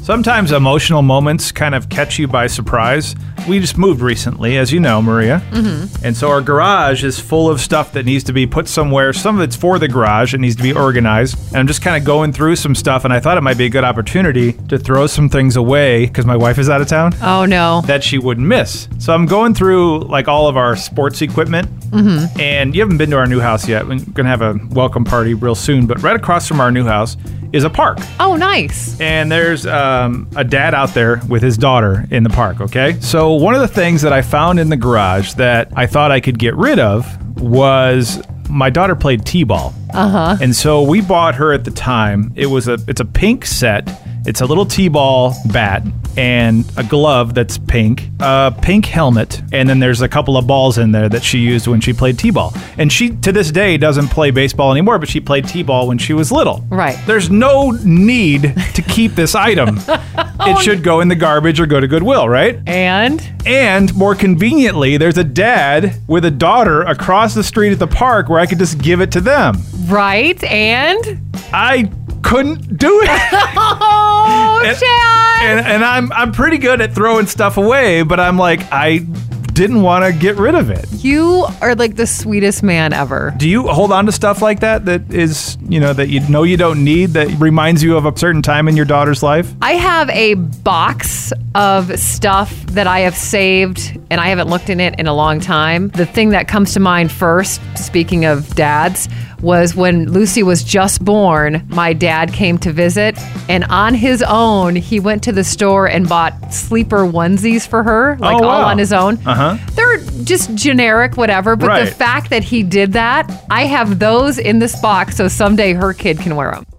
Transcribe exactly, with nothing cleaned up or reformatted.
Sometimes emotional moments kind of catch you by surprise. We just moved recently, as you know, Maria. Mm-hmm. And so our garage is full of stuff that needs to be put somewhere. Some of it's for the garage. It needs to be organized. And I'm just kind of going through some stuff, and I thought it might be a good opportunity to throw some things away, because my wife is out of town. Oh, no. That she wouldn't miss. So I'm going through like all of our sports equipment. Mm-hmm. And you haven't been to our new house yet. We're going to have a welcome party real soon. But right across from our new house is a park. Oh, nice. And there's um, a dad out there with his daughter in the park, okay? So one of the things that I found in the garage that I thought I could get rid of was my daughter played t-ball. Uh-huh. And so we bought her at the time. It was a it's a pink set. It's a little t-ball bat and a glove that's pink, a pink helmet, and then there's a couple of balls in there that she used when she played t-ball. And she, to this day, doesn't play baseball anymore, but she played t-ball when she was little. Right. There's no need to keep this item. Oh, it should go in the garbage or go to Goodwill, right? And? And more conveniently, there's a dad with a daughter across the street at the park where I could just give it to them. Right, and? I couldn't do it. Oh, and, Chad! And, and I'm I'm pretty good at throwing stuff away, but I'm like, I didn't want to get rid of it. You are like the sweetest man ever. Do you hold on to stuff like that that is, you know, that you know you don't need, that reminds you of a certain time in your daughter's life? I have a box of stuff that I have saved, and I haven't looked in it in a long time. The thing that comes to mind first, speaking of dads, was when Lucy was just born, my dad came to visit, and on his own, he went to the store and bought sleeper onesies for her, like oh, wow. all on his own. Uh-huh. They're just generic, whatever, but right. the fact that he did that, I have those in this box so someday her kid can wear them.